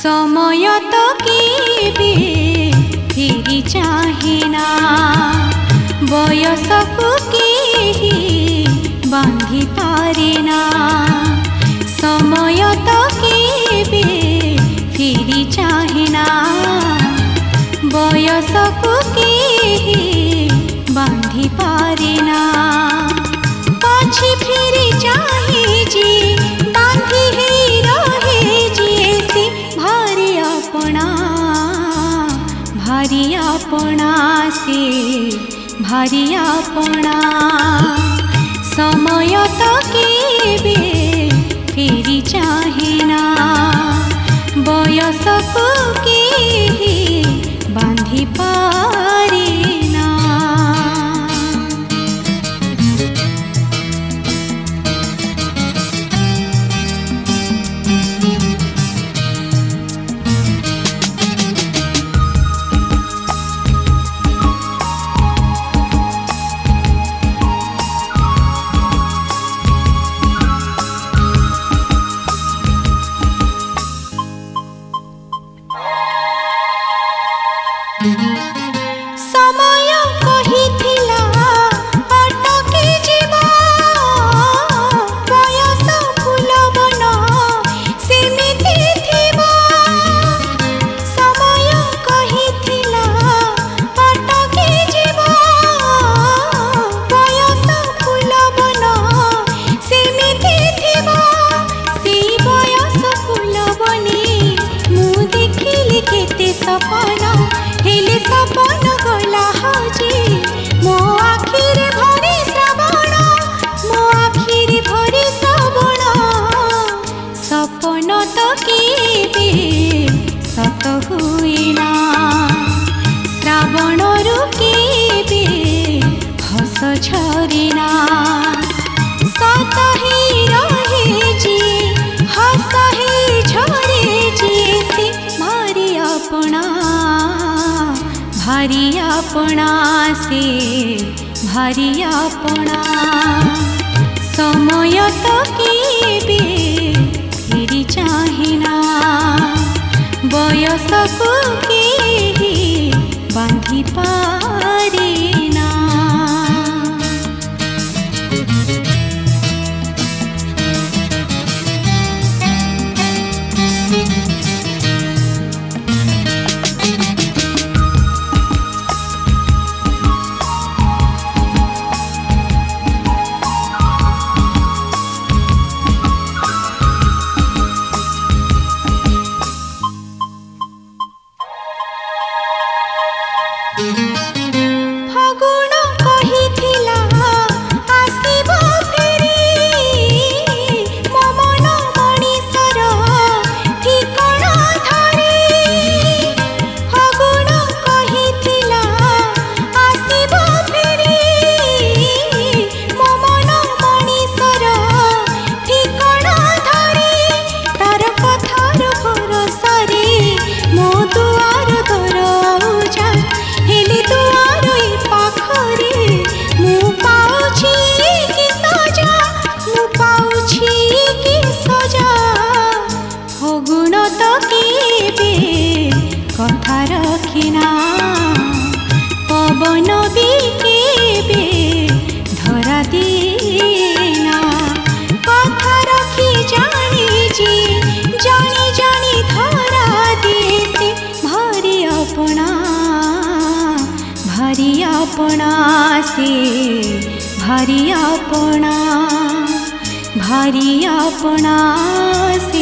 समय तो केबे फेरी चाहेना बयस को केही बांधी पारेना समय तो केबे फेरी चाहेना बयस को केही बांधी पारेना पाछी फेरी चाहे जी बांधी है रहे जी से भारी अपना से भारी अपना समय तो केबे फेरी चाहेना बयस को केही बांधी पारेना। समय कहिथिला अटके जीवा बयस फूलबन सेमिति थिबा समय कहिथिला अटके जीवा बयस फूलबन सेमिति थिबा से बयस फूलबनी मु देखिली केते सपना हेले सपन गला हजे मो आखिरे भरी श्रावण मो आखिरे भरी श्रावण सपन तो केबे सत हुएना श्रावण रु केबे हस झरेना सत ही रहे जी हस ही झरे जी से भारी अपना से भारी अपना समय तो केबे फेरी चाहेना बयस को केही बांधी पारेना। फगुण कहिथिला आसिब फेरी मो मन मणिसर ठिकଣା धरी फगुण कहिथिला आसिब फेरी मो मन मणिसर ठिकଣା धरी तार कथार भरोसारे मो दुआर दरौजा हेली दुआर पाखरे मु पाउछि कि सजा फगुण तो केबे कथा रखिना पवन भी केबे धरा देना कथा रखी जानी जी जानी जानी धरा दे से भारी अपना से भारी अपना से